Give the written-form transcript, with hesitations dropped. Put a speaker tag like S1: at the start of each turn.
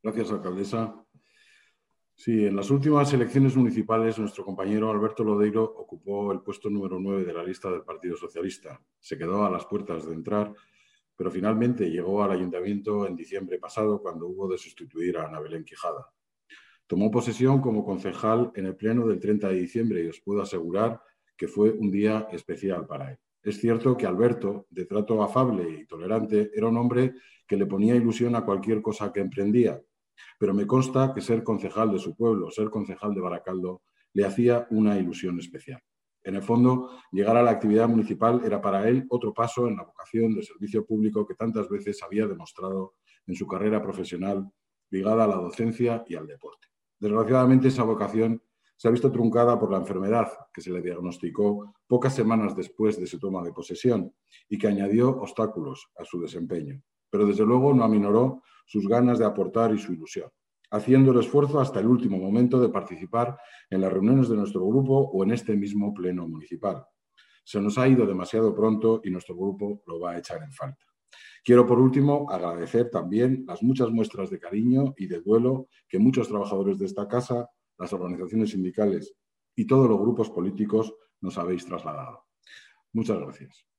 S1: Gracias, alcaldesa. Sí, en las últimas elecciones municipales, nuestro compañero Alberto Lodeiro ocupó el puesto número 9 de la lista del Partido Socialista. Se quedó a las puertas de entrar, pero finalmente llegó al ayuntamiento en diciembre pasado, cuando hubo de sustituir a Ana Belén Quijada. Tomó posesión como concejal en el pleno del 30 de diciembre y os puedo asegurar que fue un día especial para él. Es cierto que Alberto, de trato afable y tolerante, era un hombre que le ponía ilusión a cualquier cosa que emprendía, pero me consta que ser concejal de su pueblo, ser concejal de Baracaldo, le hacía una ilusión especial. En el fondo, llegar a la actividad municipal era para él otro paso en la vocación de servicio público que tantas veces había demostrado en su carrera profesional ligada a la docencia y al deporte. Desgraciadamente, esa vocación se ha visto truncada por la enfermedad que se le diagnosticó pocas semanas después de su toma de posesión y que añadió obstáculos a su desempeño. Pero desde luego no aminoró sus ganas de aportar y su ilusión, haciendo el esfuerzo hasta el último momento de participar en las reuniones de nuestro grupo o en este mismo pleno municipal. Se nos ha ido demasiado pronto y nuestro grupo lo va a echar en falta. Quiero, por último, agradecer también las muchas muestras de cariño y de duelo que muchos trabajadores de esta casa, las organizaciones sindicales y todos los grupos políticos nos habéis trasladado. Muchas gracias.